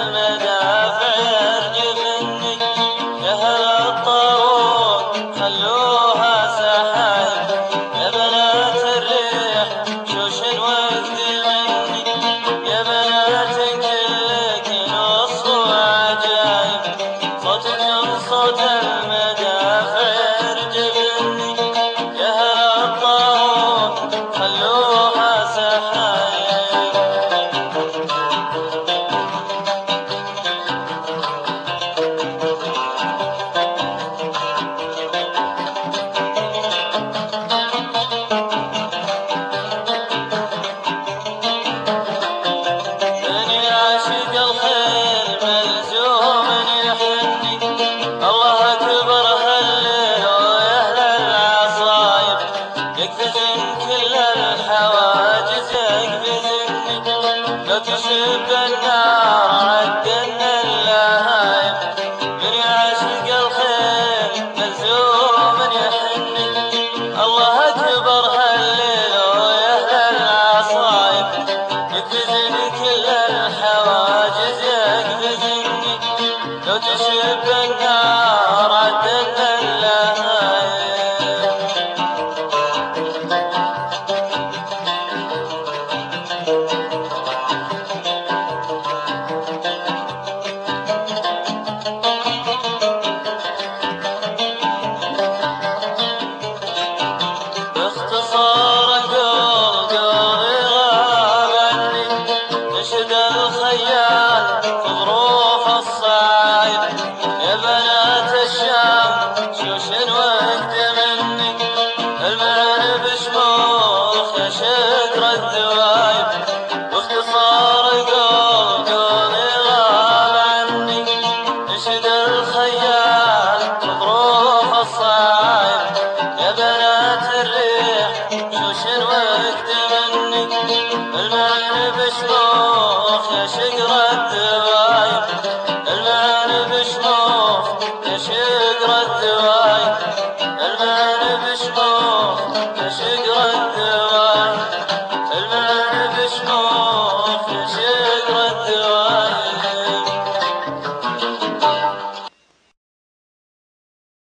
المدافع يرجفني، يا هل الطارون خلوها سحايب، يا بنات الريح شوش وقت غني، يا بنات كلك نص وعجايب، صوتكم صوت المدافع يرجفني، يا هل الطارون خلوها سحايب. الله أكبر هالليل ويا أهل العصايب، يقفزن كل الحواجز يقفزني، لو تشب النار عدنا اللهايب، من يعشق الخير ملزوم يحني. الله أكبر هالليل ويا أهل العصايب، يقفزن كل الحواجز يقفزني، لو تشب النار